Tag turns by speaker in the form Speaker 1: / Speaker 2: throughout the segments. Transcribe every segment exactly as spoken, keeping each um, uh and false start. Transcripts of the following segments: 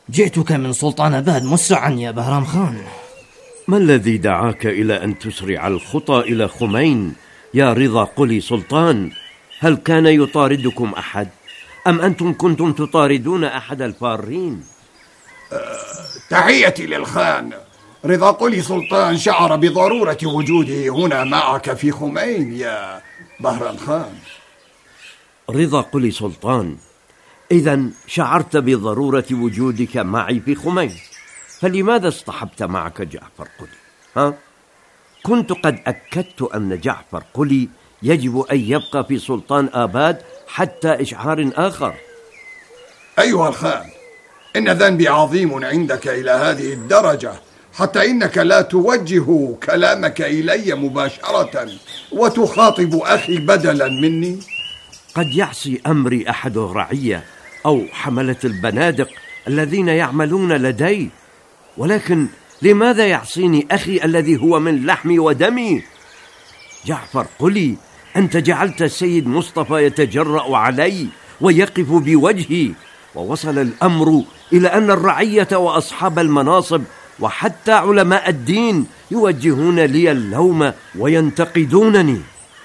Speaker 1: جئتك من سلطان آباد مسرعا يا بهرام خان.
Speaker 2: ما الذي دعاك إلى أن تسرع الخطى إلى خمين يا رضا قلي سلطان؟ هل كان يطاردكم أحد أم أنتم كنتم تطاردون أحد الفارين؟
Speaker 3: أه تحياتي للخان. رضا قلي سلطان شعر بضرورة وجوده هنا معك في خمين يا بهرام خان.
Speaker 2: رضا قلي سلطان، إذن شعرت بضرورة وجودك معي في خمين، فلماذا اصطحبت معك جعفر قلي؟ ها؟ كنت قد أكدت أن جعفر قلي يجب أن يبقى في سلطان آباد حتى إشعار آخر.
Speaker 3: أيها الخان، إن ذنبي عظيم عندك إلى هذه الدرجة حتى إنك لا توجه كلامك إلي مباشرة وتخاطب أخي بدلا مني.
Speaker 2: قد يعصي أمري أحد الرعية أو حملة البنادق الذين يعملون لدي، ولكن لماذا يعصيني أخي الذي هو من لحمي ودمي؟ جعفر قلي، أنت جعلت السيد مصطفى يتجرأ علي ويقف بوجهي، ووصل الأمر إلى أن الرعية وأصحاب المناصب وحتى علماء الدين يوجهون لي اللوم وينتقدونني.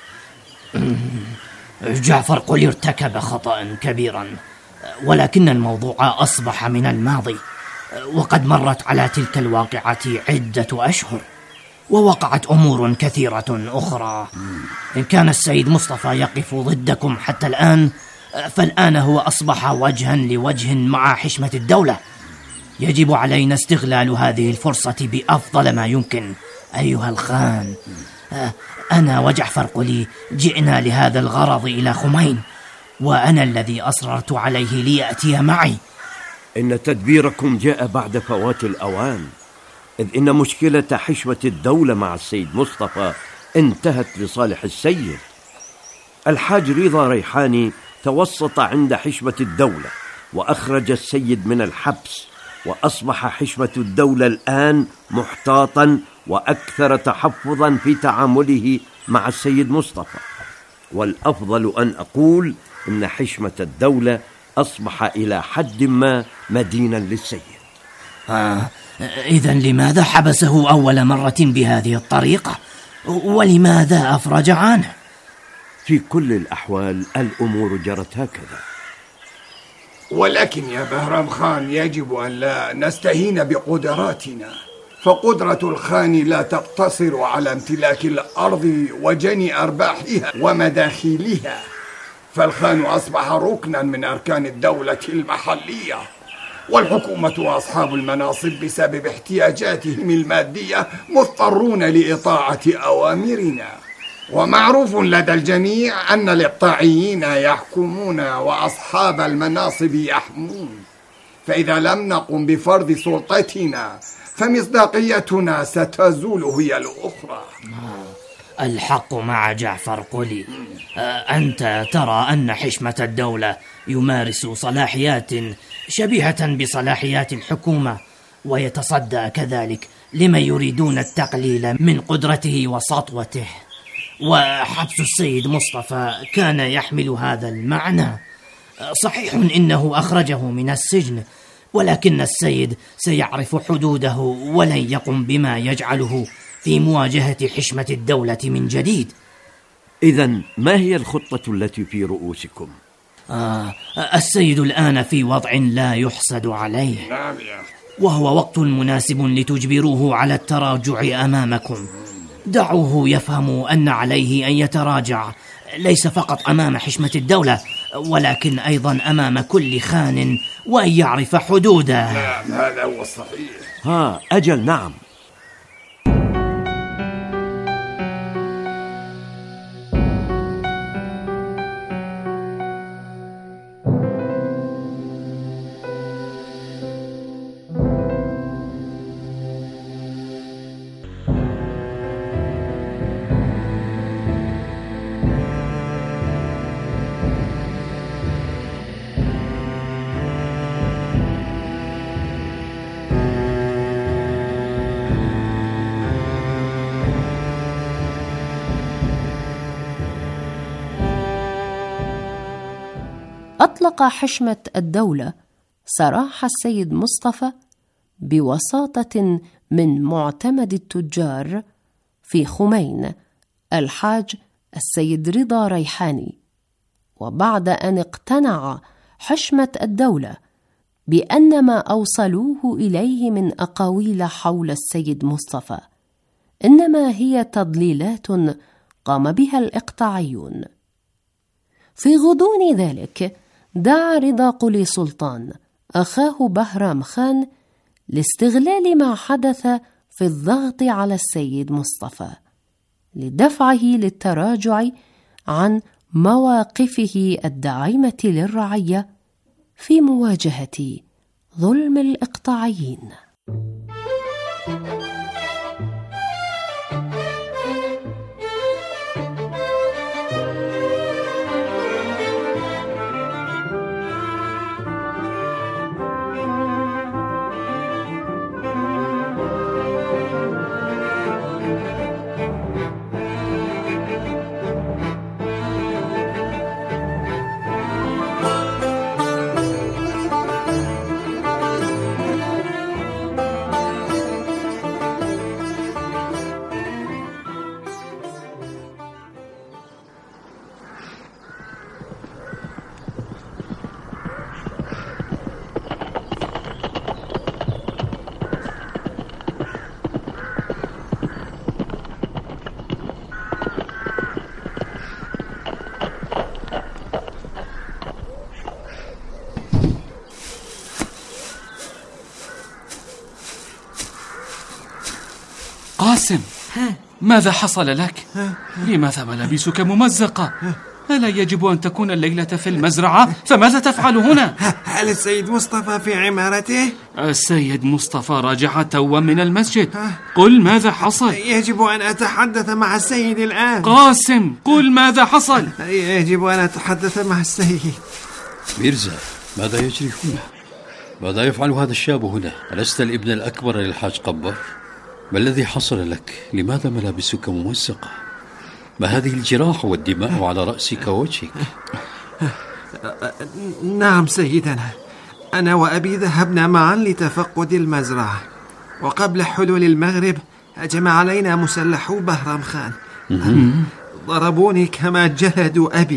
Speaker 1: جعفر قلي ارتكب خطأ كبيرا، ولكن الموضوع أصبح من الماضي، وقد مرت على تلك الواقعة عدة أشهر، ووقعت أمور كثيرة أخرى. إن كان السيد مصطفى يقف ضدكم حتى الآن، فالآن هو أصبح وجها لوجه مع حشمة الدولة. يجب علينا استغلال هذه الفرصة بأفضل ما يمكن. أيها الخان، أنا وجعفر قلي جئنا لهذا الغرض إلى خمين، وأنا الذي أصررت عليه ليأتي معي.
Speaker 2: إن تدبيركم جاء بعد فوات الأوان، إذ إن مشكلة حشمة الدولة مع السيد مصطفى انتهت لصالح السيد. الحاج رضا ريحاني توسط عند حشمة الدولة وأخرج السيد من الحبس، وأصبح حشمة الدولة الآن محتاطا وأكثر تحفظا في تعامله مع السيد مصطفى. والأفضل أن أقول إن حشمة الدولة أصبح إلى حد ما مدينا للسيد.
Speaker 1: آه إذن لماذا حبسه أول مرة بهذه الطريقة؟ ولماذا أفرج عنه؟
Speaker 2: في كل الأحوال الأمور جرت هكذا.
Speaker 3: ولكن يا بهرام خان، يجب أن لا نستهين بقدراتنا، فقدرة الخان لا تقتصر على امتلاك الأرض وجني أرباحها ومداخيلها، فالخان أصبح ركنا من أركان الدولة المحلية، والحكومة وأصحاب المناصب بسبب احتياجاتهم المادية مضطرون لإطاعة أوامرنا. ومعروف لدى الجميع أن الإقطاعيين يحكمون وأصحاب المناصب يحمون، فإذا لم نقم بفرض سلطتنا فمصداقيتنا ستزول هي الأخرى.
Speaker 1: الحق مع جعفر قلي. أنت ترى أن حشمة الدولة يمارس صلاحيات شبيهة بصلاحيات الحكومة، ويتصدى كذلك لمن يريدون التقليل من قدرته وسطوته، وحبس السيد مصطفى كان يحمل هذا المعنى. صحيح إنه أخرجه من السجن، ولكن السيد سيعرف حدوده ولن يقم بما يجعله في مواجهة حشمة الدولة من جديد.
Speaker 2: إذن ما هي الخطة التي في رؤوسكم؟
Speaker 1: آه السيد الآن في وضع لا يحسد عليه، وهو وقت مناسب لتجبروه على التراجع أمامكم. دعوه يفهم أن عليه أن يتراجع ليس فقط أمام حشمة الدولة، ولكن أيضا أمام كل خان، وأن يعرف حدوده.
Speaker 3: نعم، هذا هو الصحيح.
Speaker 2: ها أجل، نعم.
Speaker 4: أطلق حشمة الدولة سراح السيد مصطفى بوساطة من معتمد التجار في خمين الحاج السيد رضا ريحاني، وبعد أن اقتنع حشمة الدولة بأن ما أوصلوه إليه من أقاويل حول السيد مصطفى إنما هي تضليلات قام بها الإقطاعيون. في غضون ذلك دعا رضا قلي سلطان أخاه بهرام خان لاستغلال ما حدث في الضغط على السيد مصطفى لدفعه للتراجع عن مواقفه الداعمة للرعية في مواجهة ظلم الإقطاعيين.
Speaker 5: قاسم، ماذا حصل لك؟ لماذا ملابسك ممزقة؟ ألا يجب أن تكون الليلة في المزرعة؟ فماذا تفعل هنا؟
Speaker 6: هل السيد مصطفى في عمارته؟
Speaker 5: السيد مصطفى رجع توا من المسجد. قل ماذا حصل؟
Speaker 6: يجب أن أتحدث مع السيد الآن.
Speaker 5: قاسم، قل ماذا حصل؟
Speaker 6: يجب أن أتحدث مع السيد.
Speaker 7: ميرزا، ماذا يجري هنا؟ ماذا يفعل هذا الشاب هنا؟ ألست الابن الأكبر للحاج قنبر؟ ما الذي حصل لك؟ لماذا ملابسك ممزقة؟ ما هذه الجراح والدماء على رأسك ووجهك؟
Speaker 6: نعم سيدنا، أنا وأبي ذهبنا معا لتفقد المزرعة، وقبل حلول المغرب هجم علينا مسلحو بهرام خان، ضربوني كما جلدوا أبي.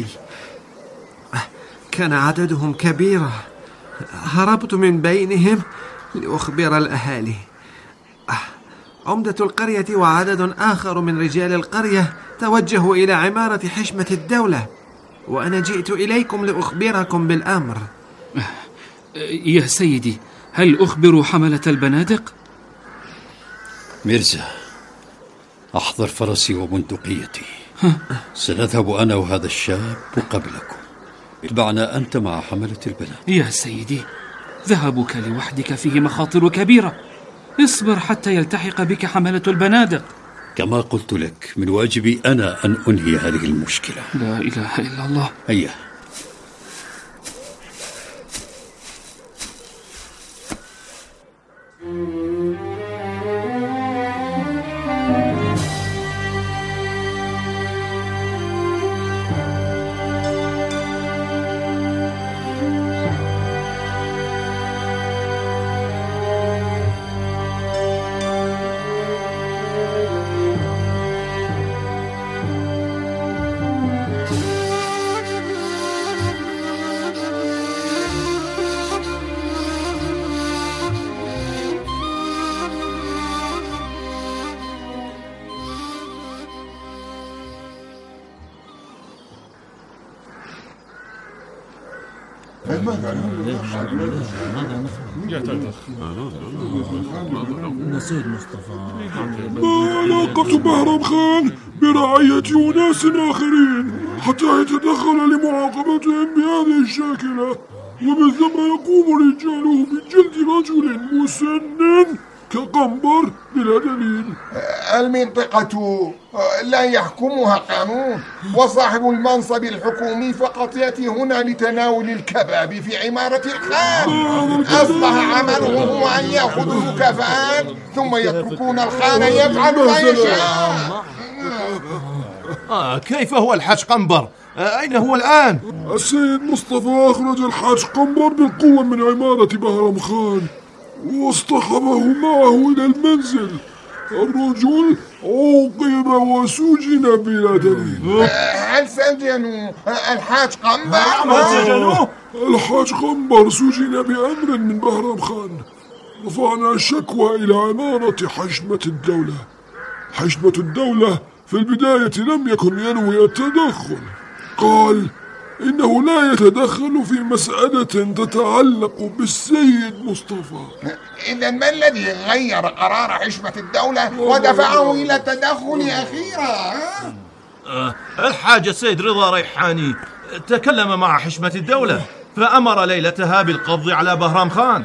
Speaker 6: كان عددهم كبيرا، هربت من بينهم لأخبر الأهالي. عمدة القرية وعدد آخر من رجال القرية توجهوا إلى عمارة حشمة الدولة، وأنا جئت إليكم لأخبركم بالأمر.
Speaker 5: يا سيدي، هل أخبروا حملة البنادق؟
Speaker 7: ميرزا، أحضر فرسي وبندقيتي، سنذهب أنا وهذا الشاب قبلكم. اتبعنا أنت مع حملة البنادق.
Speaker 5: يا سيدي، ذهابك لوحدك فيه مخاطر كبيرة، اصبر حتى يلتحق بك حملة البنادق.
Speaker 7: كما قلت لك، من واجبي أنا أن أنهي هذه المشكلة.
Speaker 5: لا إله إلا الله.
Speaker 7: هيا.
Speaker 8: ما علاقة بهرام خان برعاية أناس آخرين حتى يتدخل لمعاقبتهم بهذه الشاكلة، ومثلما يقوم رجاله بجلد رجل مسن كقنبر بلا دليل؟
Speaker 3: المنطقة لا يحكمها قانون، وصاحب المنصب الحكومي فقط يأتي هنا لتناول الكباب في عمارة الخان. أصبح عمله هو أن يأخذوا مكافآت ثم يتركون الخان يفعل ما يشاء.
Speaker 9: آه كيف هو الحاج قنبر؟ أين هو الآن؟
Speaker 8: السيد مصطفى أخرج الحاج قنبر بالقوة من عمارة بهرام خان واصطحبه معه إلى المنزل. الرجل عوقب وسجن بلا دليل.
Speaker 3: هل سجنوا الحاج قنبر؟
Speaker 8: هل سجنوه؟ الحاج قنبر سجن بأمر من بهرام خان. رفعنا شكوى إلى عمارة حشمة الدولة. حشمة الدولة في البداية لم يكن ينوي التدخل، قال إنه لا يتدخل في مسألة تتعلق بالسيد مصطفى.
Speaker 3: إذا ما الذي غير قرار حشمة الدولة ودفعه إلى التدخل أخيرا؟
Speaker 9: أه الحاج السيد رضا ريحاني تكلم مع حشمة الدولة فأمر ليلتها بالقبض على بهرام خان.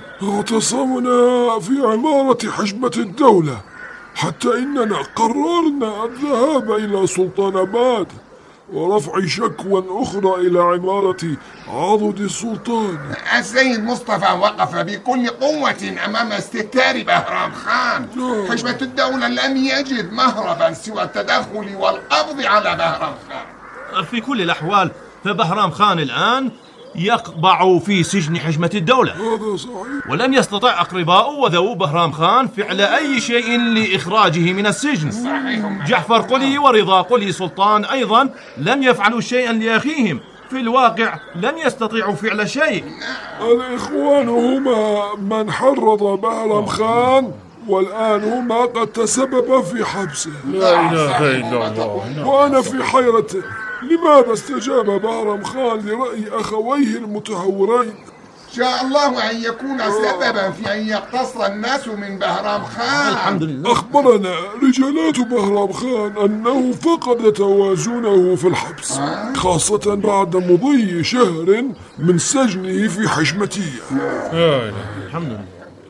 Speaker 8: اعتصمنا في عمارة حشمة الدولة حتى إننا قررنا الذهاب إلى سلطان آباد ورفع شكوى أخرى إلى عمارة عضد السلطان.
Speaker 3: السيد مصطفى وقف بكل قوة أمام استهتار بهرام خان. حشمة الدولة لم يجد مهربا سوى التدخل والقبض على بهرام خان.
Speaker 9: في كل الأحوال فبهرام خان الآن يقبع في سجن حشمة الدولة.
Speaker 8: هذا صحيح.
Speaker 9: ولم يستطع أقرباؤه وذوو بهرام خان فعل أي شيء لإخراجه من السجن.
Speaker 3: صحيح.
Speaker 9: جعفر قلي ورضا قلي سلطان أيضا لم يفعلوا شيئا لأخيهم. في الواقع لم يستطيعوا فعل شيء.
Speaker 8: الإخوان هما من حرض بهرام خان والآن هما قد تسببا في حبسه. لا إله إلا الله. وأنا في حيرة، لماذا استجاب بهرام خان لرأي أخويه المتهورين؟
Speaker 3: شاء الله أن يكون سببا في أن يقتص الناس من بهرام خان.
Speaker 9: الحمد لله.
Speaker 8: أخبرنا رجالات بهرام خان أنه فقد توازنه في الحبس، خاصة بعد مضي شهر من سجنه في حشمتية.
Speaker 9: الحمد لله.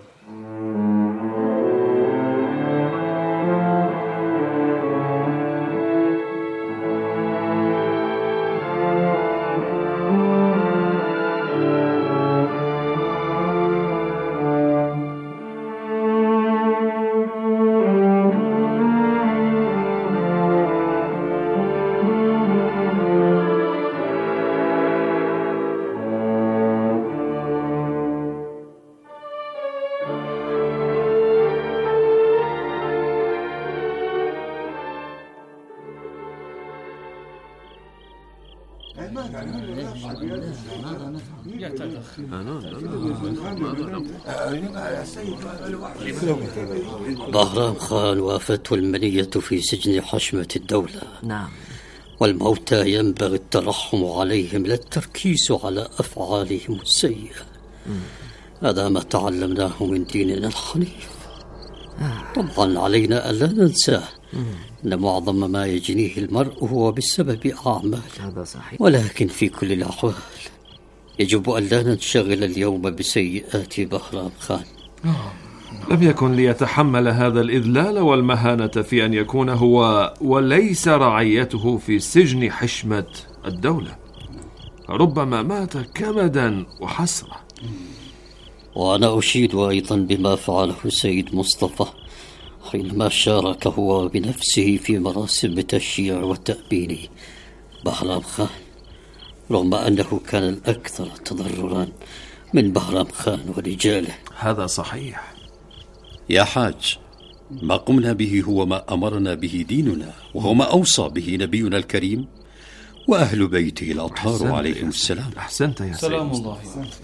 Speaker 7: بهرام خان وافته المنية في سجن حشمة الدولة.
Speaker 6: نعم.
Speaker 7: والموتى ينبغي الترحم عليهم لا التركيز على أفعالهم السيئة. هذا ما تعلمناه من ديننا الحنيف. طبعا علينا ألا ننسى أن معظم ما يجنيه المرء هو بسبب أعماله.
Speaker 6: هذا صحيح.
Speaker 7: ولكن في كل الأحوال يجب أن لا ننشغل اليوم بسيئات بهرام خان.
Speaker 6: لم يكن ليتحمل هذا الإذلال والمهانة في أن يكون هو وليس رعيته في سجن حشمة الدولة. ربما مات كمدا وحسرة.
Speaker 7: وأنا أشيد أيضا بما فعله السيد مصطفى حينما شارك هو بنفسه في مراسم تشييع وتأبين بهرام خان، رغم أنه كان الأكثر تضررا من بهرام خان ورجاله.
Speaker 6: هذا صحيح.
Speaker 7: يا حاج، ما قمنا به هو ما أمرنا به ديننا، وهو ما أوصى به نبينا الكريم وأهل بيته الأطهار عليهم السلام.
Speaker 6: أحسنت يا سيد.
Speaker 5: سلام الله.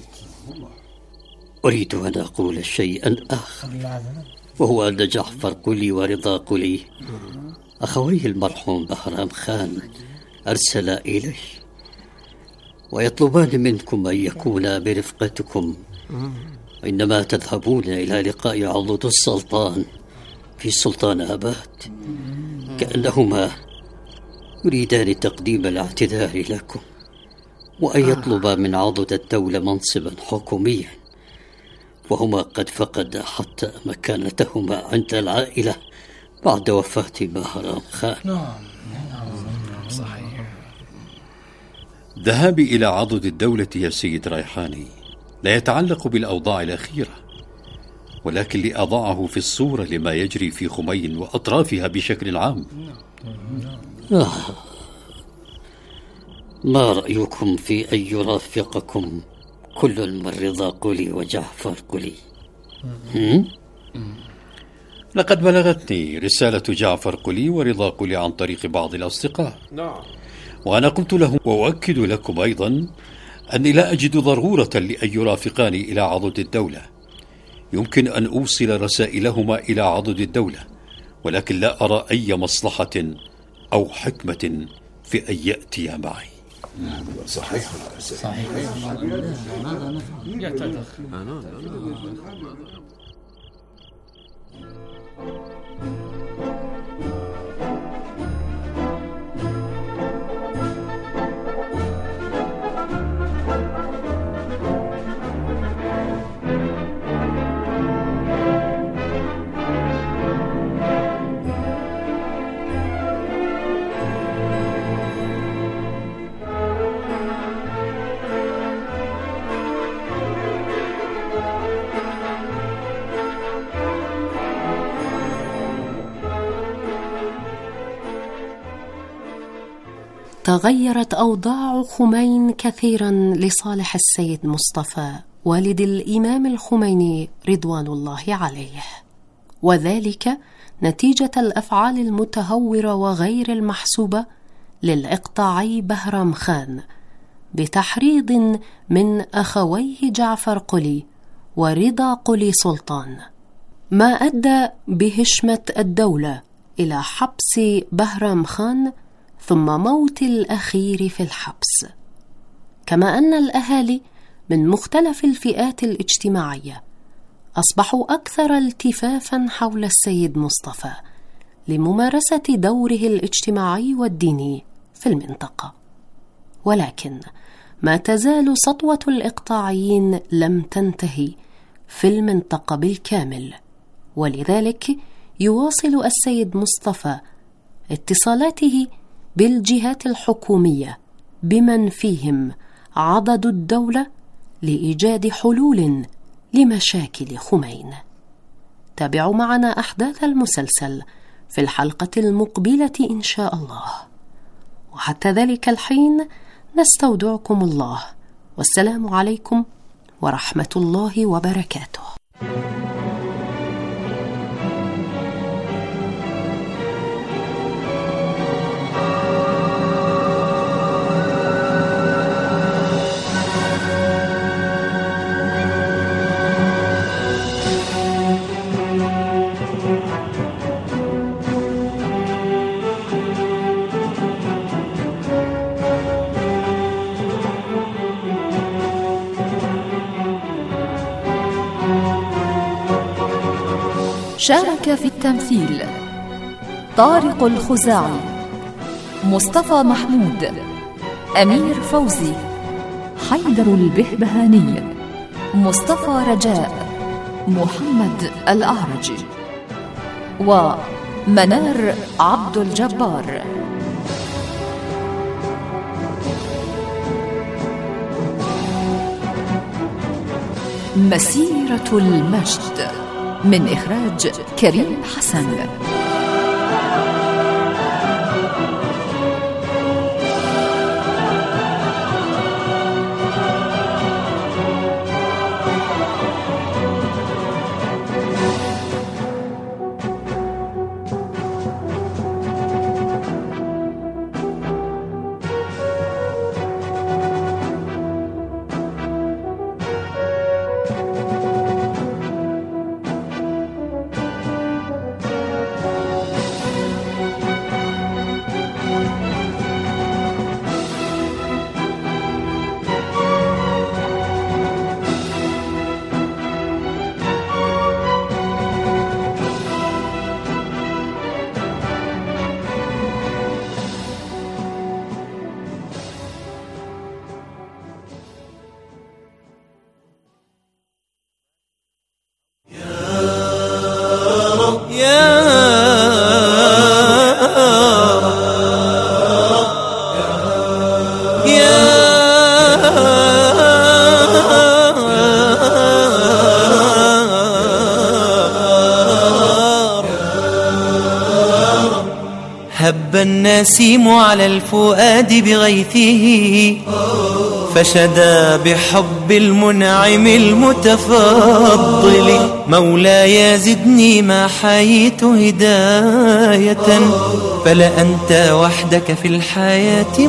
Speaker 7: أريد أن أقول شيئا آخر، وهو أن جعفر قلي ورضا قلي أخويه المرحوم بهرام خان أرسل إليه ويطلبان منكم أن يكونا برفقتكم عندما تذهبون إلى لقاء عضد السلطان في سلطان آباد، كأنهما يريدان تقديم الاعتذار لكم وأن يطلبا من عضد الدولة منصبا حكوميا، وهما قد فقد حتى مكانتهما عند العائلة بعد وفاة بهرام خان.
Speaker 5: نعم صحيح.
Speaker 7: ذهابي إلى عضد الدولة يا سيد ريحاني لا يتعلق بالأوضاع الأخيرة، ولكن لأضعه في الصورة لما يجري في خمين وأطرافها بشكل عام. آه. ما رأيكم في أن يرافقكم كل من رضا قلي وجعفر قلي؟ لقد بلغتني رسالة جعفر قلي ورضا قلي عن طريق بعض الأصدقاء، وأنا قلت لهم وأؤكد لكم أيضا أني لا أجد ضرورة لأن يرافقاني إلى عضد الدولة. يمكن أن أوصل رسائلهما إلى عضد الدولة، ولكن لا أرى أي مصلحة أو حكمة في أن يأتي معي.
Speaker 8: صحيح
Speaker 5: صحيح.
Speaker 4: تغيرت أوضاع خمين كثيرا لصالح السيد مصطفى والد الإمام الخميني رضوان الله عليه، وذلك نتيجة الأفعال المتهورة وغير المحسوبة للإقطاعي بهرام خان بتحريض من أخويه جعفر قلي ورضا قلي سلطان، ما أدى بهشمة الدولة إلى حبس بهرام خان ثم موت الأخير في الحبس. كما أن الأهالي من مختلف الفئات الاجتماعية أصبحوا أكثر التفافا حول السيد مصطفى لممارسة دوره الاجتماعي والديني في المنطقة، ولكن ما تزال سطوة الإقطاعيين لم تنتهي في المنطقة بالكامل، ولذلك يواصل السيد مصطفى اتصالاته بالجهات الحكومية بمن فيهم عضد الدولة لإيجاد حلول لمشاكل خمين. تابعوا معنا أحداث المسلسل في الحلقة المقبلة إن شاء الله، وحتى ذلك الحين نستودعكم الله، والسلام عليكم ورحمة الله وبركاته.
Speaker 10: شارك في التمثيل طارق الخزاعي، مصطفى محمود، أمير فوزي، حيدر البهبهاني، مصطفى رجاء، محمد الأعرج، ومنار عبد الجبار. مسيرة المجد من إخراج كريم حسن.
Speaker 11: هب النسيم على الفؤاد بغيثه فشدا بحب المنعم المتفضل. مولاي زدني ما حييت هداية فلأنت وحدك في الحياة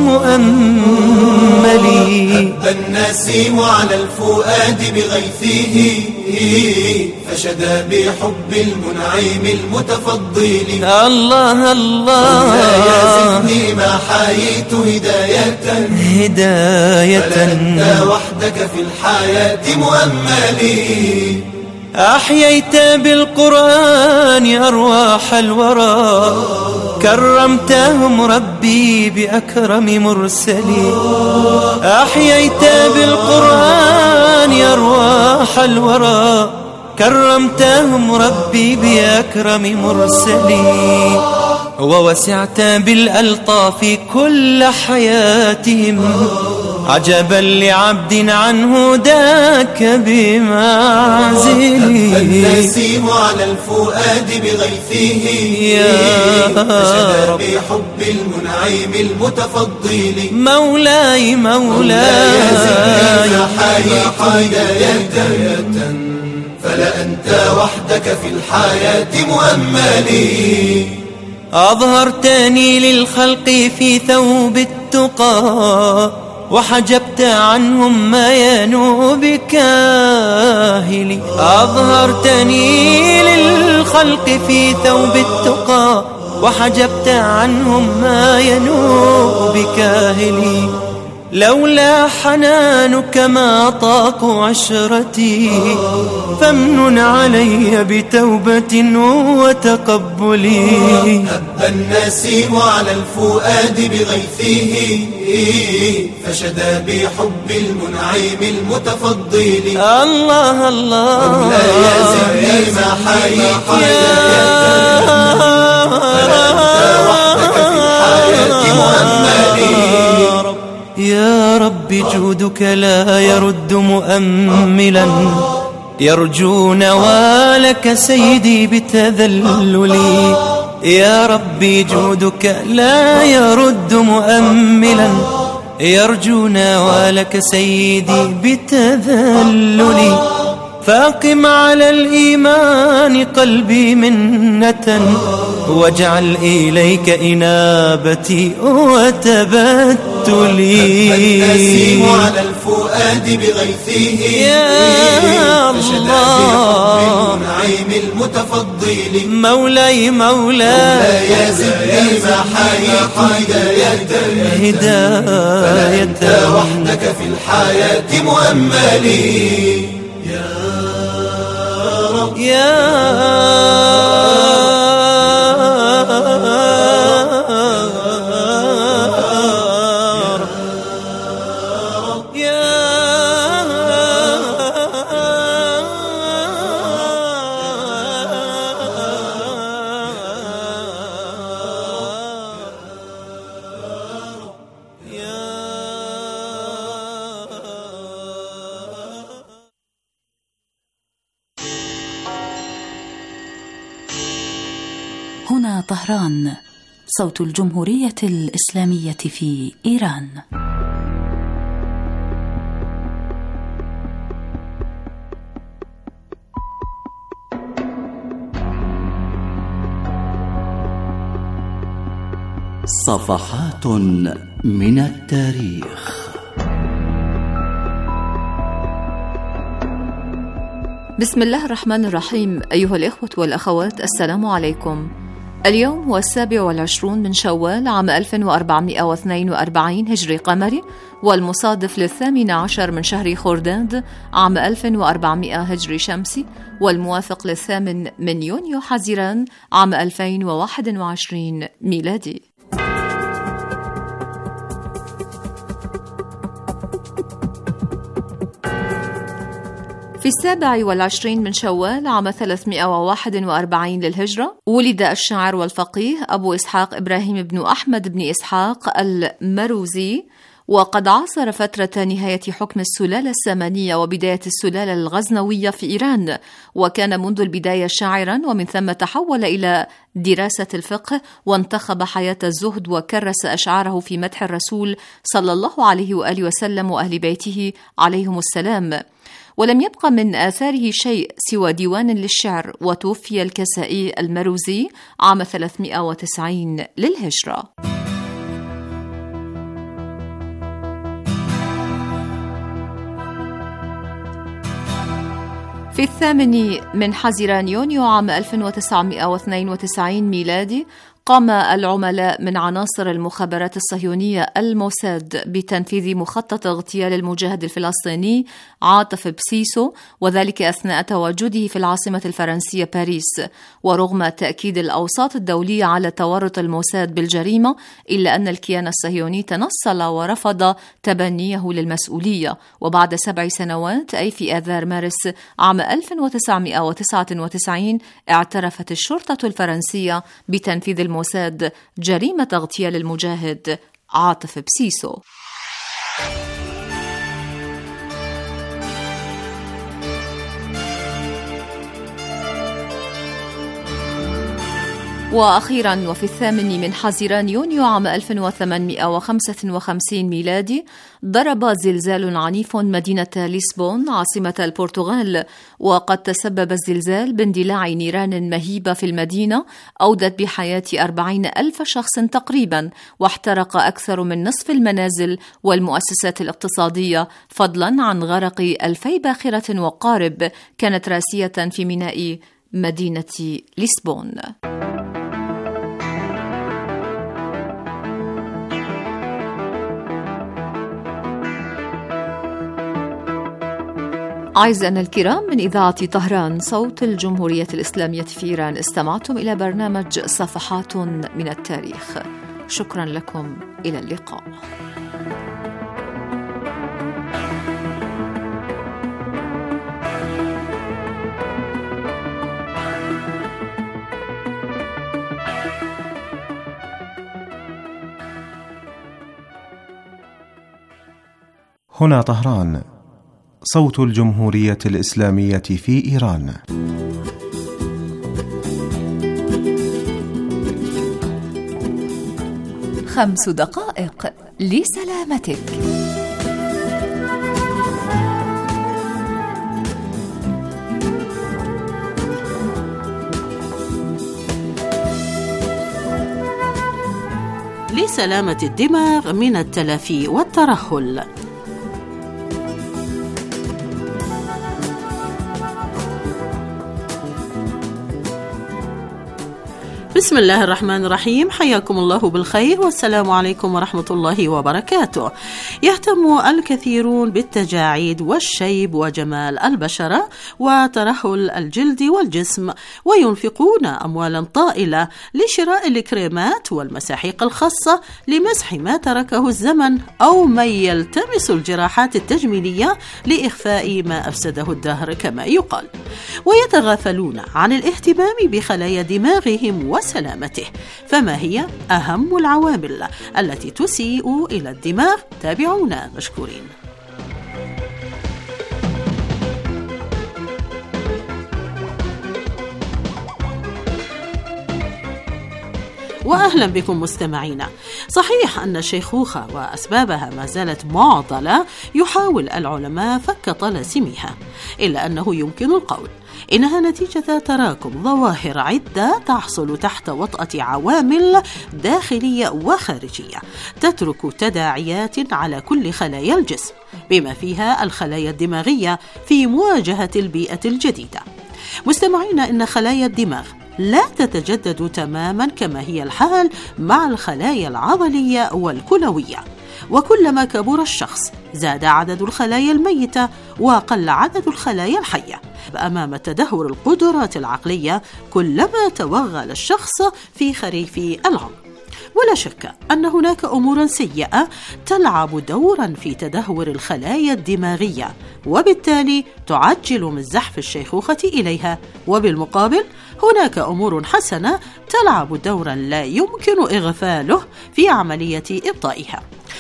Speaker 11: مؤملي.
Speaker 12: هب النسيم على الفؤاد بغيثه فشدا بحب المنعم المتفضل.
Speaker 11: الله الله
Speaker 12: مولاي زدني ما حييت هداية
Speaker 11: هداية
Speaker 12: فلأنت وحدك في الحياة مؤملي.
Speaker 11: أحييت بالقرآن أرواح الورى كرمتهم ربي بأكرم مرسلي. أحييت بالقرآن أرواح الورى كرمتهم ربي بأكرم مرسلي. ووسعت بالألطاف كل حياتهم عجبا لعبد عنه ذاك بمعزلي.
Speaker 12: النسيم على الفؤاد بغيثه فشدا بحب المنعم المتفضل.
Speaker 11: مولاي مولاي
Speaker 12: زدني حييت هداية فلأنت وحدك في الحياة مؤملي.
Speaker 11: أظهرتني للخلق في ثوب التقى وحجبت عنهم ما ينوء بكاهلي. أظهرتني للخلق في ثوب التقى وحجبت عنهم ما ينوء بكاهلي. لولا حنانك ما طاقوا عشرتي فامنن علي بتوبة وتقبلي.
Speaker 12: هب النسيم على الفؤاد بغيثه فشدا بحب المنعم المتفضل.
Speaker 11: الله الله
Speaker 12: مولاي زدني ما حييت هداية فلأنت وحدك في الحياة مؤملي.
Speaker 11: يا رب جودك لا يرد مؤملا يرجو نوالك سيدي بتذللي. يا ربي جودك لا يرد مؤملا يرجو نوالك سيدي بتذللي. فاقم على الإيمان قلبي منة واجعل إليك إنابتي وتبتلي.
Speaker 12: النسيم على الفؤاد بغيثه
Speaker 11: فشدا
Speaker 12: بحب المنعم المتفضل.
Speaker 11: مولاي
Speaker 12: مولاي زدني ما حييت هداية فلأنت وحدك في الحياة مؤملي. يا رب
Speaker 11: يا
Speaker 10: هنا طهران، صوت الجمهورية الإسلامية في إيران.
Speaker 13: صفحات من التاريخ.
Speaker 14: بسم الله الرحمن الرحيم. أيها الإخوة والأخوات، السلام عليكم. اليوم هو السابع والعشرون من شوال عام ألف وأربعمائة واثنين وأربعين هجري قمري، والمصادف للثامن عشر من شهر خرداد عام ألف وأربعمائة هجري شمسي، والموافق للثامن من يونيو حزيران عام ألفين وواحد وعشرين ميلادي. في السابع والعشرين من شوال عام ثلاثمائة وواحد وأربعين للهجرة ولد الشاعر والفقيه أبو إسحاق إبراهيم بن أحمد بن إسحاق المروزي، وقد عاصر فترة نهاية حكم السلالة السامانية وبداية السلالة الغزنوية في إيران، وكان منذ البداية شاعرا، ومن ثم تحول إلى دراسة الفقه، وانتخب حياة الزهد وكرس أشعاره في مدح الرسول صلى الله عليه وآله وسلم وأهل بيته عليهم السلام. ولم يبق من آثاره شيء سوى ديوان للشعر، وتوفي الكسائي المروزي عام ثلاثمائة وتسعين للهجرة. في الثامن من حزيران يونيو عام ألف وتسعمائة واثنين وتسعين ميلادي قام العملاء من عناصر المخابرات الصهيونية الموساد بتنفيذ مخطط اغتيال المجاهد الفلسطيني عاطف بسيسو، وذلك أثناء تواجده في العاصمة الفرنسية باريس. ورغم تأكيد الأوساط الدولية على تورط الموساد بالجريمة، إلا أن الكيان الصهيوني تنصل ورفض تبنيه للمسؤولية. وبعد سبع سنوات، أي في آذار مارس عام ألف وتسعمائة وتسعة وتسعين، اعترفت الشرطة الفرنسية بتنفيذ الموساد جريمة اغتيال المجاهد عاطف بسيسو. وأخيرا، وفي الثامن من حزيران يونيو عام ألف وثمانمائة وخمسة وخمسين ميلادي، ضرب زلزال عنيف مدينة لشبونة عاصمة البرتغال، وقد تسبب الزلزال باندلاع نيران مهيبة في المدينة أودت بحياة أربعين ألف شخص تقريبا، واحترق أكثر من نصف المنازل والمؤسسات الاقتصادية، فضلا عن غرق ألفي باخرة وقارب كانت راسية في ميناء مدينة لشبونة. أعزائنا الكرام، من إذاعة طهران صوت الجمهورية الإسلامية في إيران، استمعتم إلى برنامج صفحات من التاريخ. شكرا لكم، إلى اللقاء.
Speaker 15: هنا طهران صوت الجمهورية الإسلامية في إيران.
Speaker 14: خمس دقائق لسلامتك.
Speaker 16: لسلامة الدماغ من التلف والترهل. بسم الله الرحمن الرحيم، حياكم الله بالخير والسلام عليكم ورحمة الله وبركاته. يهتم الكثيرون بالتجاعيد والشيب وجمال البشرة وترهل الجلد والجسم، وينفقون أموالا طائلة لشراء الكريمات والمساحيق الخاصة لمسح ما تركه الزمن، أو من يلتمس الجراحات التجميلية لإخفاء ما أفسده الدهر كما يقال، ويتغافلون عن الاهتمام بخلايا دماغهم وسلامته. فما هي أهم العوامل التي تسيء إلى الدماغ؟ تابعونا مشكورين. وأهلا بكم مستمعينا. صحيح أن الشيخوخة وأسبابها ما زالت معضلة يحاول العلماء فك طلاسمها، إلا أنه يمكن القول إنها نتيجة تراكم ظواهر عدة تحصل تحت وطأة عوامل داخلية وخارجية تترك تداعيات على كل خلايا الجسم، بما فيها الخلايا الدماغية في مواجهة البيئة الجديدة. مستمعين، إن خلايا الدماغ لا تتجدد تماما كما هي الحال مع الخلايا العضلية والكلوية، وكلما كبر الشخص زاد عدد الخلايا الميتة وقل عدد الخلايا الحية. أمام تدهور القدرات العقلية كلما توغل الشخص في خريف العمر. ولا شك أن هناك أمور سيئة تلعب دورا في تدهور الخلايا الدماغية، وبالتالي تعجل من زحف الشيخوخة إليها، وبالمقابل هناك أمور حسنة تلعب دورا لا يمكن إغفاله في عملية إبطائها.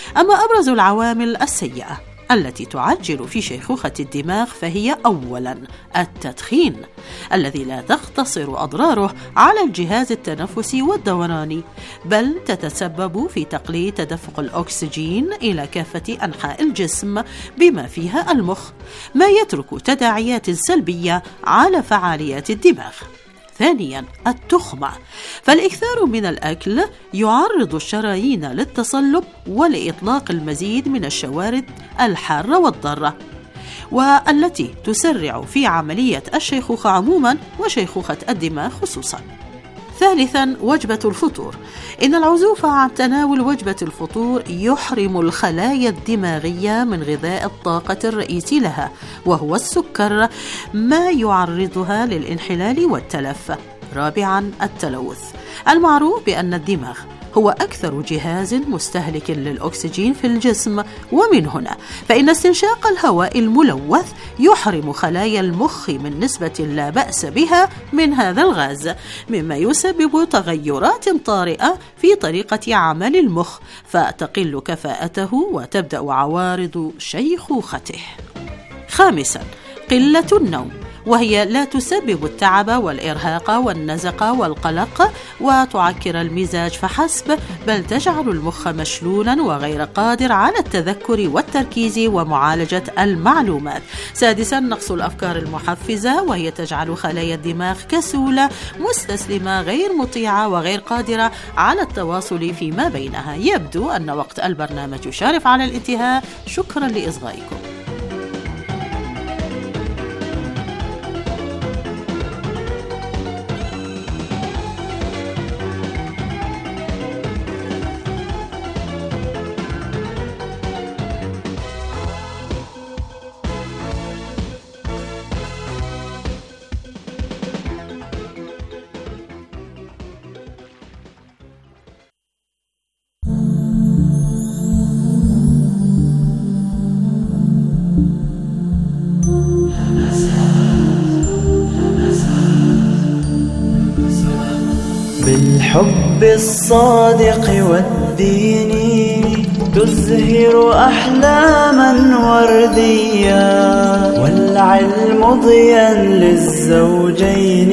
Speaker 16: أما أبرز العوامل السيئة التي تعجل في شيخوخة الدماغ فهي أولاً التدخين، الذي لا تقتصر أضراره على الجهاز التنفسي والدوراني، بل تتسبب في تقليل تدفق الأكسجين إلى كافة أنحاء الجسم بما فيها المخ، ما يترك تداعيات سلبية على فعاليات الدماغ. ثانياً التخمة، فالإكثار من الأكل يعرض الشرايين للتصلب ولإطلاق المزيد من الشوارد الحارة والضارة، والتي تسرع في عملية الشيخوخة عموماً وشيخوخة الدماغ خصوصاً. ثالثاً وجبة الفطور، إن العزوف عن تناول وجبة الفطور يحرم الخلايا الدماغية من غذاء الطاقة الرئيسي لها وهو السكر، ما يعرضها للانحلال والتلف. رابعاً التلوث، المعروف بأن الدماغ هو أكثر جهاز مستهلك للأكسجين في الجسم، ومن هنا فإن استنشاق الهواء الملوث يحرم خلايا المخ من نسبة لا بأس بها من هذا الغاز، مما يسبب تغيرات طارئة في طريقة عمل المخ، فتقل كفاءته وتبدأ عوارض شيخوخته. خامساً قلة النوم، وهي لا تسبب التعب والإرهاق والنزق والقلق وتعكر المزاج فحسب، بل تجعل المخ مشلولا وغير قادر على التذكر والتركيز ومعالجة المعلومات. سادسا نقص الأفكار المحفزة، وهي تجعل خلايا الدماغ كسولة مستسلمة غير مطيعة وغير قادرة على التواصل فيما بينها. يبدو أن وقت البرنامج يشارف على الانتهاء. شكرا لإصغائكم.
Speaker 11: بالحب الصادق والدين تزهر أحلاما ورديا، والعلم ضيا للزوجين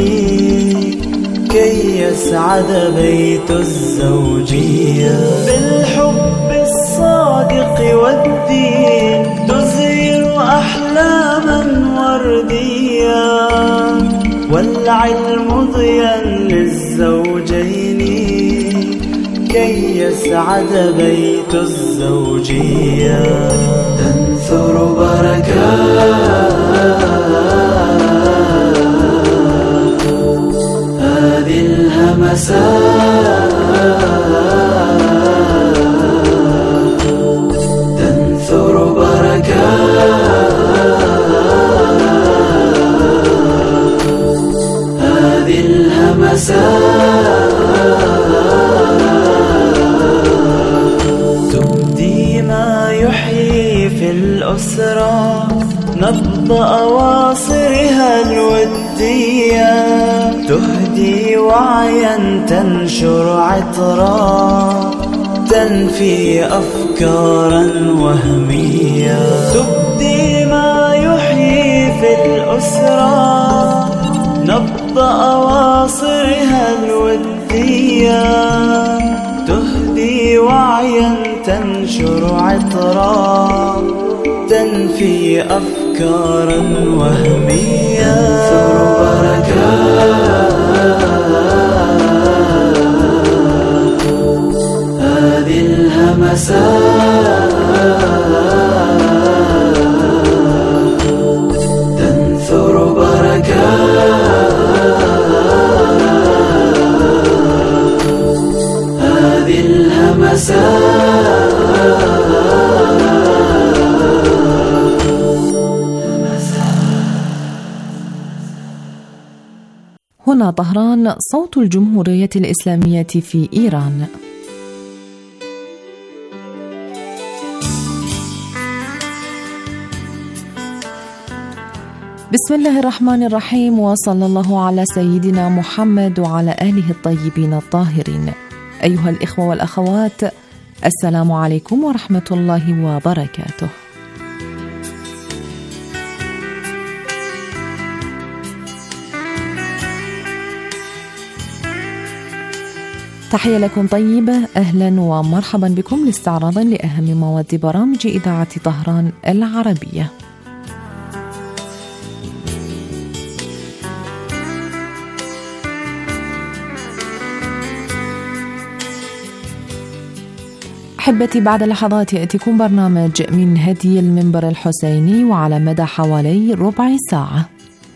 Speaker 11: كي يسعد بيت الزوجية. بالحب الصادق والدين تزهر أحلاما ورديا، والعلم ضيا للزوجين كي يسعد بيت الزوجية. تنثر بركات هذه الهمسات، تنثر بركات هذه الهمسات، تبدي ما يحيي في الأسرة نبض أواصرها الودية، تهدي وعيا تنشر عطرا تنفي أفكارا وهمية. تبدي ما يحيي في الأسرة نبض أواصرها الودية، تهدي وعيا تنشر عطرا تنفي أفكارا وهمية. تنثر بركات هذه الهمسات، تنثر بركات هذه الهمسات.
Speaker 17: هنا طهران، صوت الجمهورية الإسلامية في إيران. بسم الله الرحمن الرحيم، وصلى الله على سيدنا محمد وعلى آله الطيبين الطاهرين. أيها الإخوة والأخوات، السلام عليكم ورحمة الله وبركاته. تحية لكم طيبة، أهلا ومرحبا بكم لاستعراض لأهم مواد برامج إذاعة طهران العربية. أحبتي، بعد لحظات يأتيكم برنامج من هدي المنبر الحسيني وعلى مدى حوالي ربع ساعة.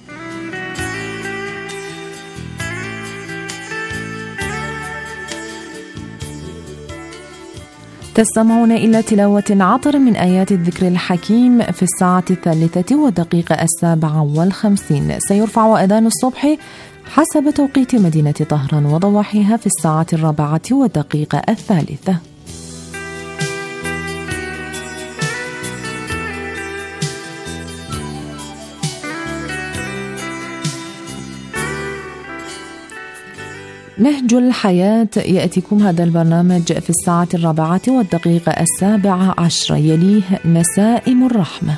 Speaker 17: تستمعون إلى تلاوة عطر من آيات الذكر الحكيم في الساعة الثالثة والدقيقة السابعة والخمسين. سيرفع أذان الصبح حسب توقيت مدينة طهران وضواحيها في الساعة الرابعة والدقيقة الثالثة. نهج الحياة يأتيكم هذا البرنامج في الساعة الرابعة والدقيقة السابعة عشر، يليه نسائم الرحمة.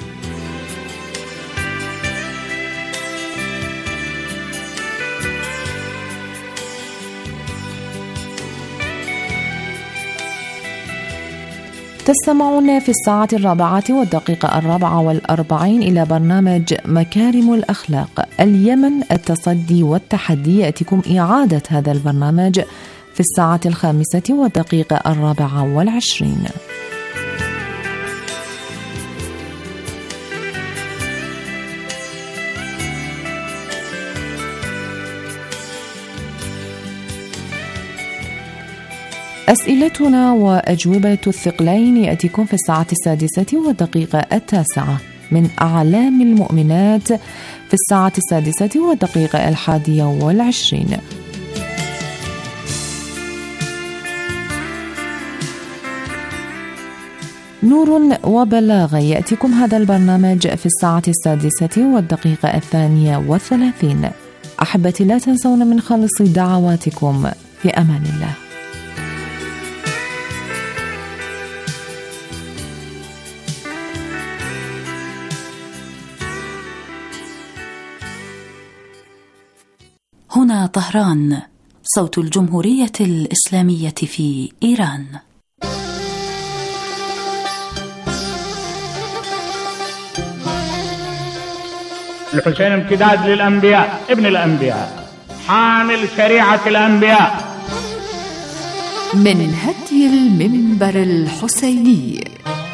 Speaker 17: تستمعون في الساعة الرابعة والدقيقة الرابعة والأربعين إلى برنامج مكارم الأخلاق، اليمن، التصدي والتحدي. يأتيكم إعادة هذا البرنامج في الساعة الخامسة والدقيقة الرابعة والعشرين. أسئلتنا وأجوبة الثقلين يأتيكم في الساعة السادسة والدقيقة التاسعة. من أعلام المؤمنات في الساعة السادسة والدقيقة الحادية والعشرين. نور وبلاغة يأتيكم هذا البرنامج في الساعة السادسة والدقيقة الثانية والثلاثين. أحبتي، لا تنسون من خالص دعواتكم. في أمان الله.
Speaker 10: هنا طهران، صوت الجمهورية الإسلامية في إيران.
Speaker 18: الحسين امتداد للأنبياء، ابن الأنبياء، حامل شريعة الأنبياء.
Speaker 14: من هدي المنبر الحسيني.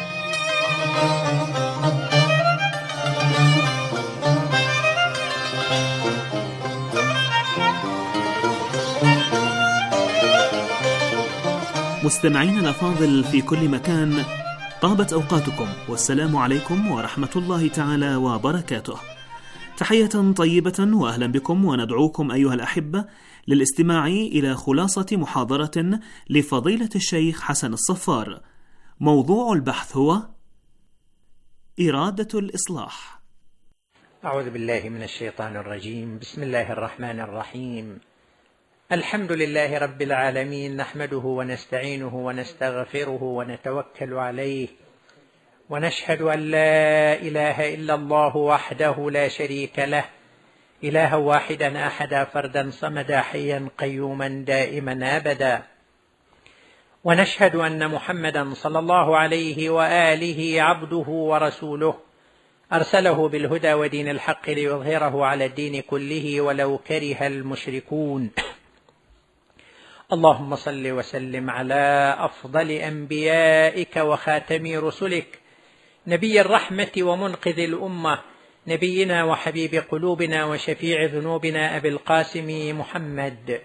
Speaker 19: مستمعين الأفاضل في كل مكان، طابت أوقاتكم والسلام عليكم ورحمة الله تعالى وبركاته. تحية طيبة وأهلا بكم، وندعوكم أيها الأحبة للاستماع إلى خلاصة محاضرة لفضيلة الشيخ حسن الصفار. موضوع البحث هو إرادة الإصلاح.
Speaker 20: أعوذ بالله من الشيطان الرجيم. بسم الله الرحمن الرحيم. الحمد لله رب العالمين، نحمده ونستعينه ونستغفره ونتوكل عليه، ونشهد أن لا إله إلا الله وحده لا شريك له، إلها واحدا أحدا فردا صمدا حيا قيوما دائما أبدا. ونشهد أن محمدا صلى الله عليه وآله عبده ورسوله، أرسله بالهدى ودين الحق ليظهره على الدين كله ولو كره المشركون. اللهم صل وسلم على أفضل أنبيائك وخاتم رسلك، نبي الرحمة ومنقذ الأمة، نبينا وحبيب قلوبنا وشفيع ذنوبنا أبي القاسم محمد.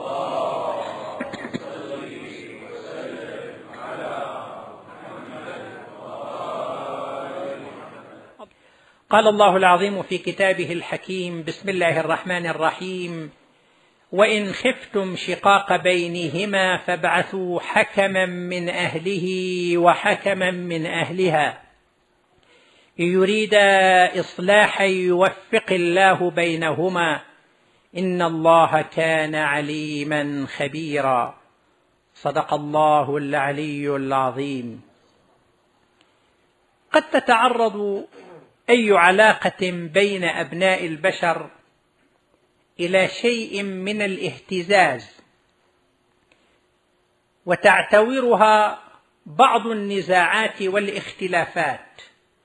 Speaker 20: قال الله العظيم في كتابه الحكيم: بسم الله الرحمن الرحيم: وإن خفتم شقاق بينهما فابعثوا حكما من أهله وحكما من أهلها إن يريدا إصلاحا يوفق الله بينهما إن الله كان عليما خبيرا. صدق الله العلي العظيم. قد تتعرض أي علاقة بين أبناء البشر إلى شيء من الاهتزاز، وتعتورها بعض النزاعات والاختلافات،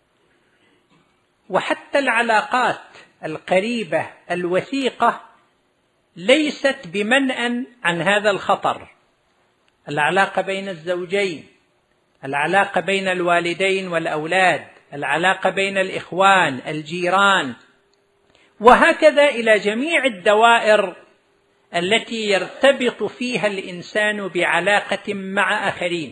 Speaker 20: وحتى العلاقات القريبة الوثيقة ليست بمنأى عن هذا الخطر. العلاقة بين الزوجين، العلاقة بين الوالدين والأولاد، العلاقة بين الإخوان، الجيران، وهكذا إلى جميع الدوائر التي يرتبط فيها الإنسان بعلاقة مع آخرين.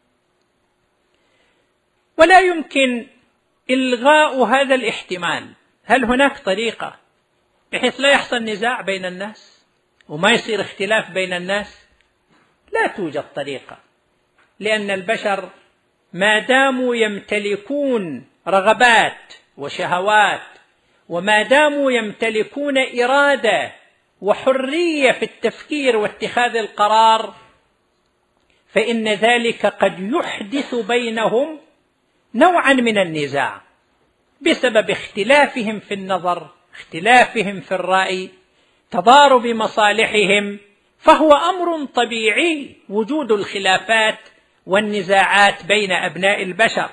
Speaker 20: ولا يمكن إلغاء هذا الاحتمال. هل هناك طريقة بحيث لا يحصل نزاع بين الناس وما يصير اختلاف بين الناس؟ لا توجد طريقة، لأن البشر ما داموا يمتلكون رغبات وشهوات، وما داموا يمتلكون إرادة وحرية في التفكير واتخاذ القرار، فإن ذلك قد يحدث بينهم نوعا من النزاع بسبب اختلافهم في النظر، اختلافهم في الرأي، تضارب مصالحهم. فهو أمر طبيعي وجود الخلافات والنزاعات بين أبناء البشر.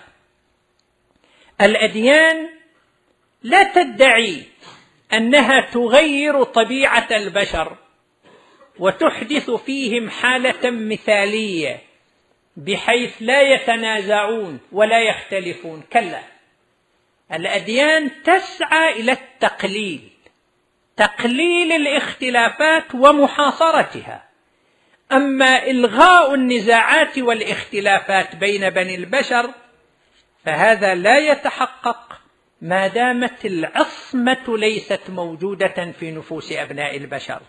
Speaker 20: الأديان لا تدعي أنها تغير طبيعة البشر وتحدث فيهم حالة مثالية بحيث لا يتنازعون ولا يختلفون. كلا، الأديان تسعى إلى التقليل، تقليل الاختلافات ومحاصرتها. أما إلغاء النزاعات والاختلافات بين بني البشر فهذا لا يتحقق ما دامت العصمة ليست موجودة في نفوس أبناء البشر.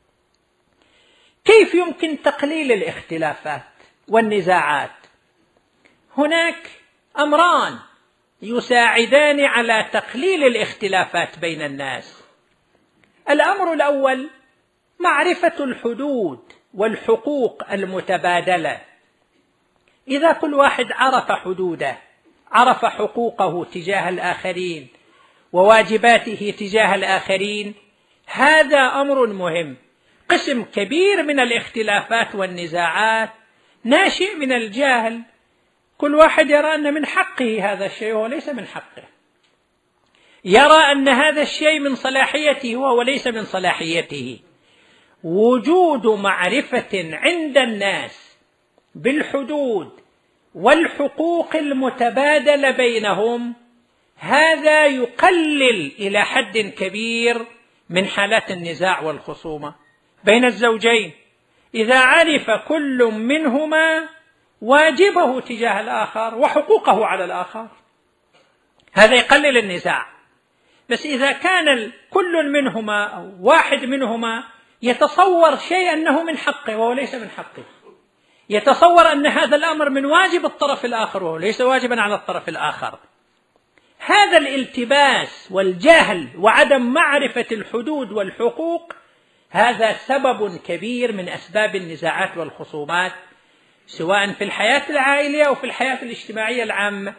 Speaker 20: كيف يمكن تقليل الاختلافات والنزاعات؟ هناك أمران يساعدان على تقليل الاختلافات بين الناس. الأمر الأول معرفة الحدود والحقوق المتبادلة. إذا كل واحد عرف حدوده، عرف حقوقه تجاه الآخرين وواجباته تجاه الآخرين، هذا أمر مهم. قسم كبير من الاختلافات والنزاعات ناشئ من الجهل. كل واحد يرى أن من حقه هذا الشيء وهو ليس من حقه، يرى أن هذا الشيء من صلاحيته وهو ليس من صلاحيته. وجود معرفة عند الناس بالحدود والحقوق المتبادلة بينهم، هذا يقلل إلى حد كبير من حالات النزاع والخصومة بين الزوجين. إذا عرف كل منهما واجبه تجاه الآخر وحقوقه على الآخر، هذا يقلل النزاع. بس إذا كان كل منهما أو واحد منهما يتصور شيء أنه من حقه وهو ليس من حقه، يتصور أن هذا الأمر من واجب الطرف الآخر وهو ليس واجبا على الطرف الآخر، هذا الالتباس والجهل وعدم معرفة الحدود والحقوق هذا سبب كبير من أسباب النزاعات والخصومات، سواء في الحياة العائلية أو في الحياة الاجتماعية العامة.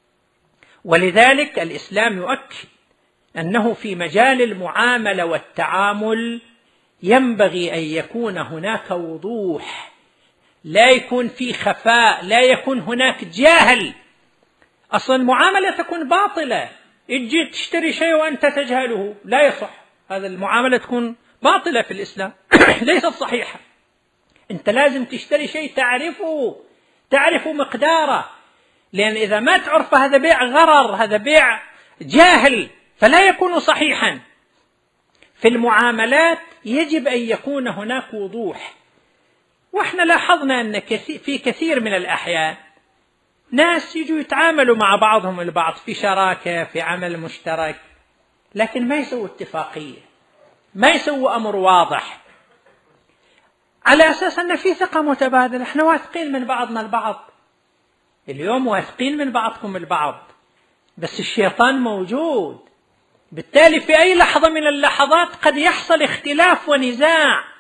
Speaker 20: ولذلك الإسلام يؤكد أنه في مجال المعاملة والتعامل ينبغي أن يكون هناك وضوح، لا يكون في خفاء، لا يكون هناك جهل. أصلا المعاملة تكون باطلة، تجي تشتري شيء وأنت تجهله، لا يصح. هذا المعاملة تكون باطلة في الإسلام ليست صحيحة. أنت لازم تشتري شيء تعرفه، تعرف مقداره، لأن إذا ما تعرف هذا بيع غرر، هذا بيع جاهل، فلا يكون صحيحا. في المعاملات يجب أن يكون هناك وضوح. وإحنا لاحظنا أن في كثير من الأحيان ناس يجوا يتعاملوا مع بعضهم البعض في شراكة، في عمل مشترك، لكن ما يسووا اتفاقية، ما يسووا أمر واضح على أساس أن في ثقة متبادلة. إحنا واثقين من بعضنا البعض، اليوم واثقين من بعضكم البعض، بس الشيطان موجود. بالتالي في أي لحظة من اللحظات قد يحصل اختلاف ونزاع،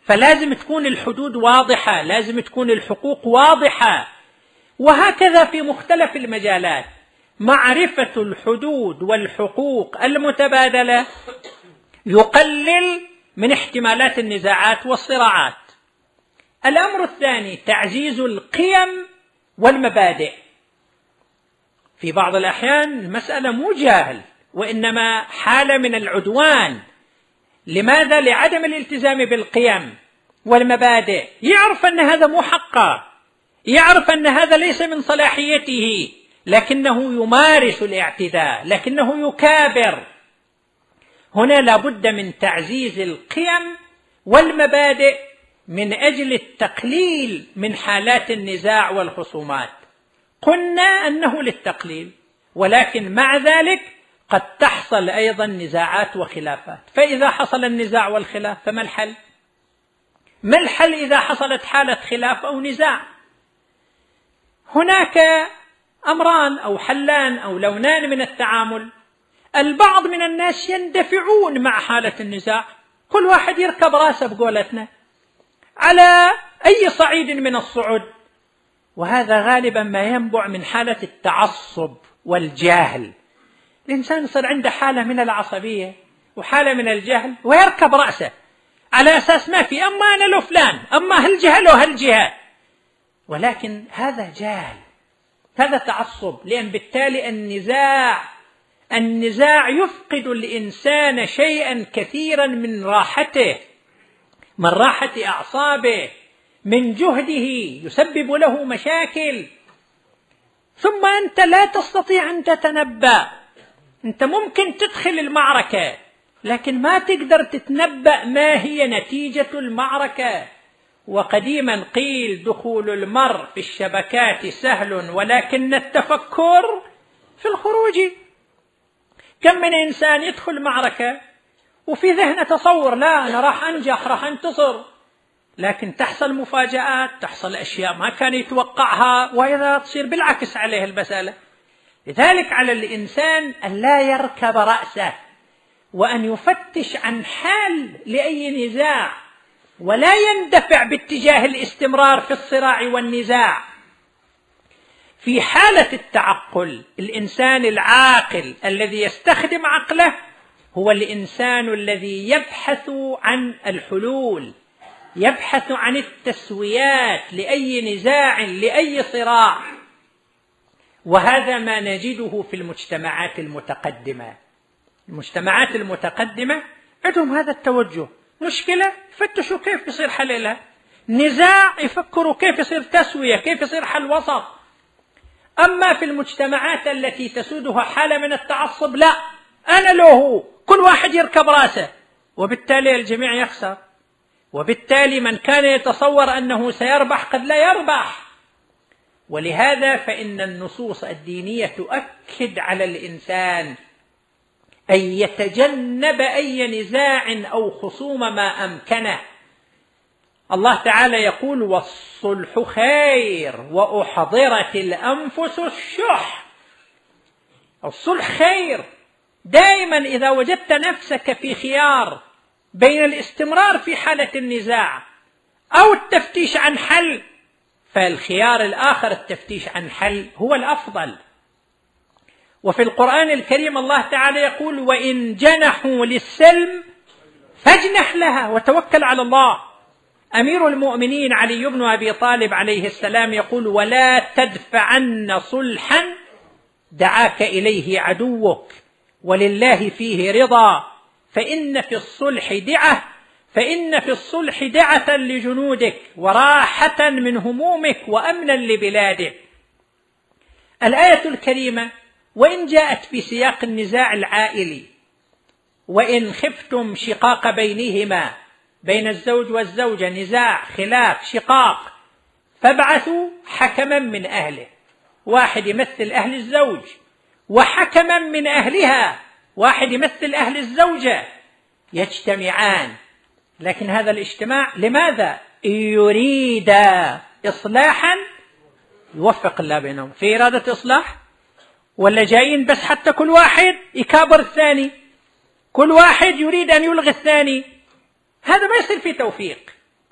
Speaker 20: فلازم تكون الحدود واضحة، لازم تكون الحقوق واضحة. وهكذا في مختلف المجالات، معرفة الحدود والحقوق المتبادلة يقلل من احتمالات النزاعات والصراعات. الأمر الثاني تعزيز القيم والمبادئ. في بعض الأحيان المسألة مو جاهل، وإنما حالة من العدوان. لماذا؟ لعدم الالتزام بالقيم والمبادئ. يعرف أن هذا مو حقه، يعرف أن هذا ليس من صلاحيته، لكنه يمارس الاعتداء، لكنه يكابر. هنا لابد من تعزيز القيم والمبادئ من أجل التقليل من حالات النزاع والخصومات. قلنا أنه للتقليل، ولكن مع ذلك قد تحصل أيضا نزاعات وخلافات. فإذا حصل النزاع والخلاف فما الحل؟ ما الحل إذا حصلت حالة خلاف أو نزاع؟ هناك أمران أو حلان أو لونان من التعامل. البعض من الناس يندفعون مع حالة النزاع، كل واحد يركب راسه بقولتنا على أي صعيد من الصعود، وهذا غالبا ما ينبع من حالة التعصب والجهل. الإنسان يصير عنده حالة من العصبية وحالة من الجهل ويركب رأسه على أساس ما في، أما أنا لو فلان، أما هالجهل وهالجهة. ولكن هذا جهل، هذا تعصب، لأن بالتالي النزاع النزاع يفقد الإنسان شيئا كثيرا من راحته، من راحة أعصابه، من جهده، يسبب له مشاكل. ثم أنت لا تستطيع أن تتنبأ. أنت ممكن تدخل المعركة لكن ما تقدر تتنبأ ما هي نتيجة المعركة. وقديما قيل دخول المرء في الشبكات سهل ولكن التفكر في الخروج. كم من إنسان يدخل معركة وفي ذهنه تصور لا أنا راح أنجح راح أنتصر، لكن تحصل مفاجآت، تحصل أشياء ما كان يتوقعها، وإذا تصير بالعكس عليه المسألة. لذلك على الإنسان أن لا يركب رأسه، وأن يفتش عن حل لأي نزاع، ولا يندفع باتجاه الاستمرار في الصراع والنزاع. في حالة التعقل، الإنسان العاقل الذي يستخدم عقله هو الإنسان الذي يبحث عن الحلول، يبحث عن التسويات لأي نزاع لأي صراع. وهذا ما نجده في المجتمعات المتقدمة. المجتمعات المتقدمة عندهم هذا التوجه، مشكلة يفتشوا كيف يصير حلها، نزاع يفكروا كيف يصير تسوية، كيف يصير حل وسط. أما في المجتمعات التي تسودها حالة من التعصب، لا أنا له هو، كل واحد يركب راسه، وبالتالي الجميع يخسر. وبالتالي من كان يتصور أنه سيربح قد لا يربح. ولهذا فإن النصوص الدينية تؤكد على الإنسان أن يتجنب أي نزاع أو خصوم ما أمكنه. الله تعالى يقول والصلح خير وأحضرت الأنفس الشح. الصلح خير. دائما إذا وجدت نفسك في خيار بين الاستمرار في حالة النزاع أو التفتيش عن حل، فالخيار الآخر التفتيش عن حل هو الأفضل. وفي القرآن الكريم الله تعالى يقول وإن جنحوا للسلم فاجنح لها وتوكل على الله. أمير المؤمنين علي بن أبي طالب عليه السلام يقول ولا تدفعن صلحا دعاك إليه عدوك ولله فيه رضا، فإن في الصلح دعة فإن في الصلح دعة لجنودك وراحة من همومك وأمنا لبلادك. الآية الكريمة وإن جاءت في سياق النزاع العائلي، وإن خفتم شقاق بينهما، بين الزوج والزوجة نزاع خلاف شقاق، فابعثوا حكما من أهله، واحد يمثل أهل الزوج، وحكما من أهلها، واحد يمثل أهل الزوجة، يجتمعان. لكن هذا الاجتماع لماذا؟ يريد إصلاحا يوفق الله بينهم. في إرادة إصلاح ولا جايين بس حتى كل واحد يكابر الثاني، كل واحد يريد أن يلغي الثاني؟ هذا ما يصير فيه توفيق.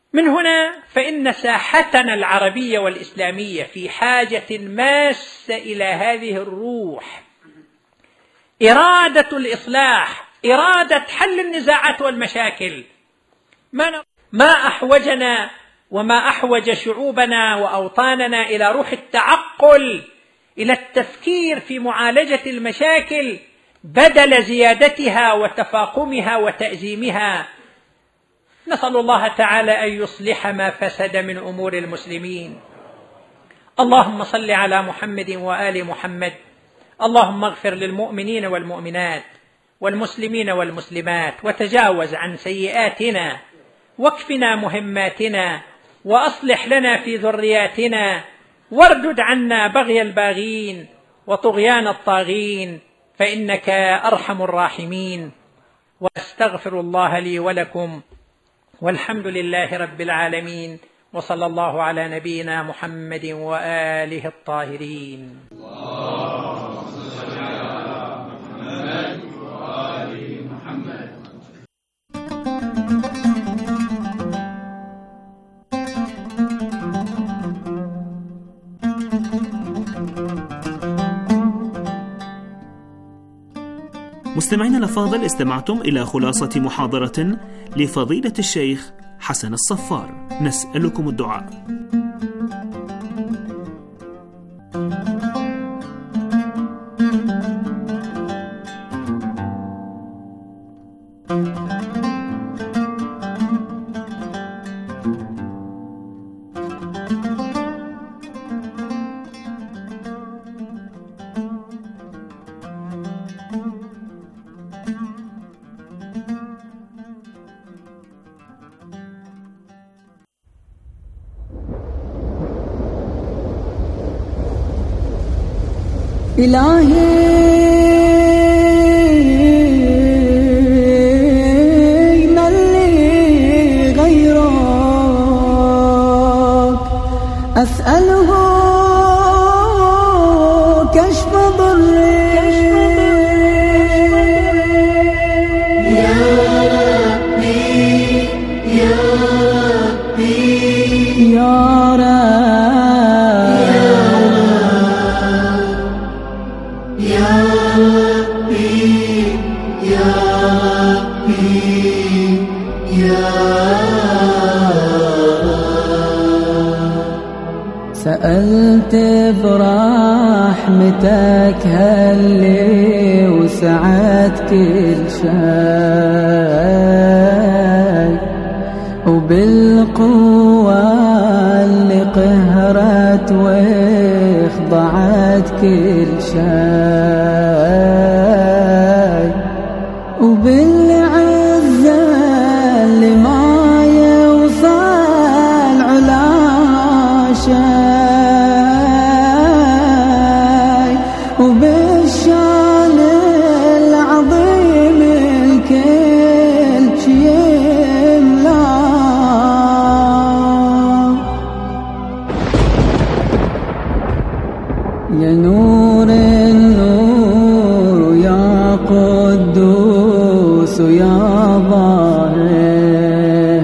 Speaker 20: من هنا فإن ساحتنا العربية والإسلامية في حاجة ماسة إلى هذه الروح، إرادة الإصلاح، إرادة حل النزاعات والمشاكل. ما أحوجنا وما أحوج شعوبنا وأوطاننا إلى روح التعقل، إلى التفكير في معالجة المشاكل بدل زيادتها وتفاقمها وتأزيمها. نسأل الله تعالى أن يصلح ما فسد من أمور المسلمين. اللهم صل على محمد وآل محمد. اللهم اغفر للمؤمنين والمؤمنات والمسلمين والمسلمات، وتجاوز عن سيئاتنا، واكفنا مهماتنا، وأصلح لنا في ذرياتنا، واردد عنا بغي الباغين وطغيان الطاغين، فإنك أرحم الراحمين. وأستغفر الله لي ولكم، والحمد لله رب العالمين، وصلى الله على نبينا محمد وآله الطاهرين.
Speaker 19: مستمعينا الأفاضل، استمعتم إلى خلاصة محاضرة لفضيلة الشيخ حسن الصفار. نسألكم الدعاء.
Speaker 11: إلهي من لي غيرك، أسأله كشف ضري. يا ربي يا ربي يا سألت برحمتك هاللي وسعت كل شيء، وبالقوة اللي قهرت واخضعت كل شيء، وبالعزة اللي ما يوصل علا شيء، وبالشان العظيم الكل شي يملا. يا نور النور يا قدوس يا ظاهر،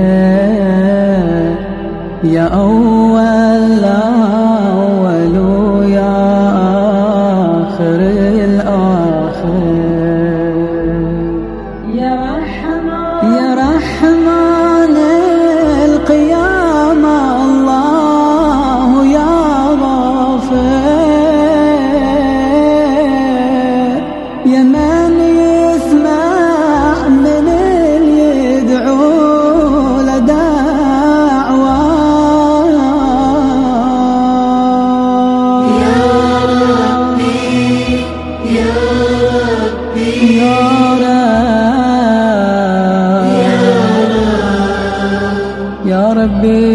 Speaker 11: يا أول أول ويا آخر الآخر، يا رحمن يا رحمن القيامة الله يا غافر، يا من يسمع من اللي يدعو لدعوة. يا ربي يا ربي يا رب يا ربي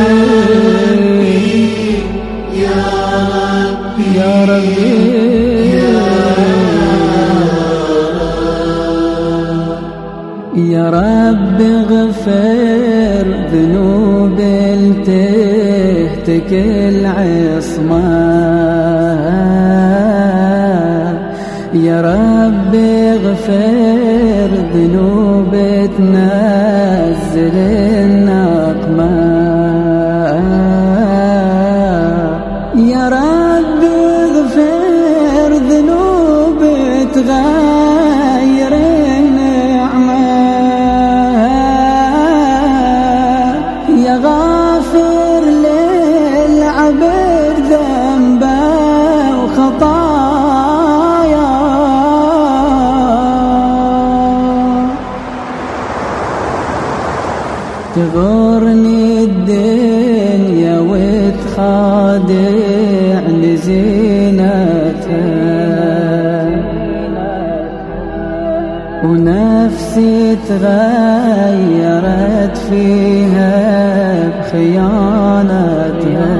Speaker 11: يا ربي يا ربي يا رب اغفر ذنوب تهتك العصمة، يا رب اغفر ذنوب تنزل النقمة. تغير النعمة يا غافر للعبد ذنبه وخطايا تغرني الدنيا وتخادع لزينتها ونفسي تغيرت فيها بخيانتها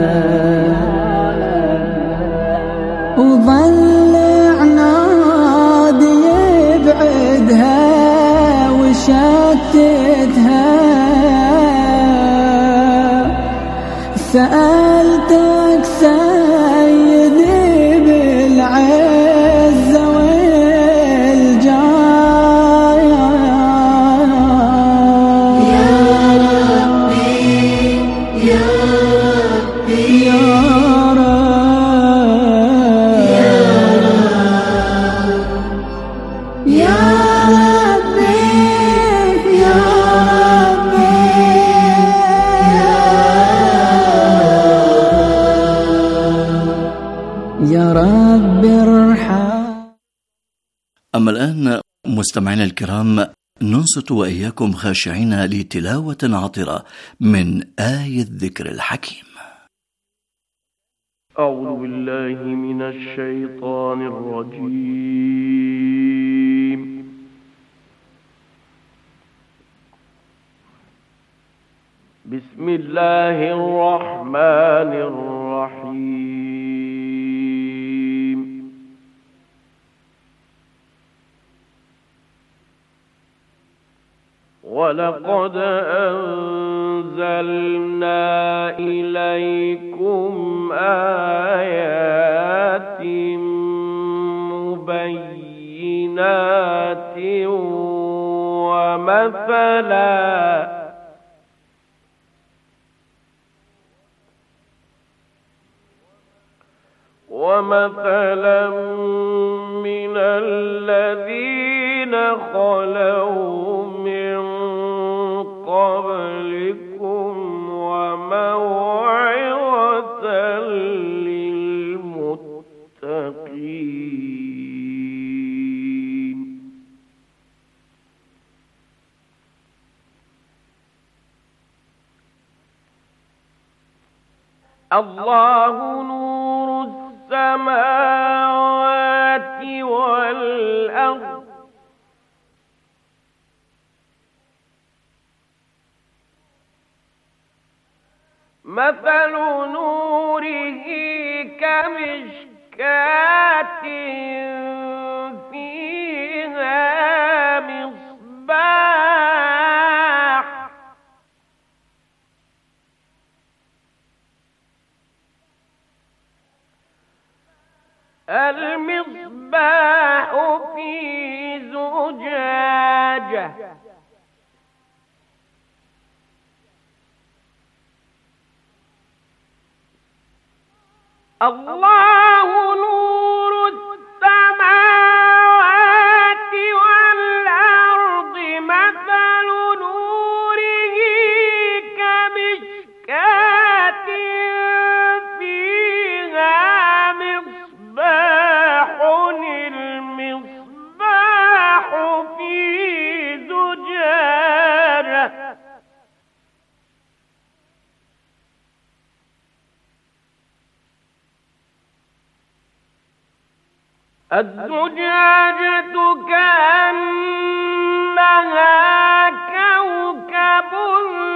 Speaker 11: وظل عنادي يبعدها وشتتها سألتك سيدي بالعزة والجاية
Speaker 12: يا ربي يا ربي
Speaker 11: يا رب
Speaker 12: يا ربي يا
Speaker 11: يا رب ارحم.
Speaker 13: أما الآن مستمعينا الكرام ننصت وإياكم خاشعين لتلاوة عطرة من آية الذكر الحكيم.
Speaker 21: أعوذ بالله من الشيطان الرجيم. بسم الله الرحمن الرحيم. ولقد أنزلنا إليكم آيات مبينات ومثلا ومثلا من الذين خلوا من قبلكم وموعظة للمتقين. الله نور السماوات والأرض مثل نوره كمشكاة فيها مصباح المصباح في زجاجة الله نور السماوات والأرض مثل نوره كمشكاة فيها مصباح المصباح في زجاجة الزجاجة كأنها كوكب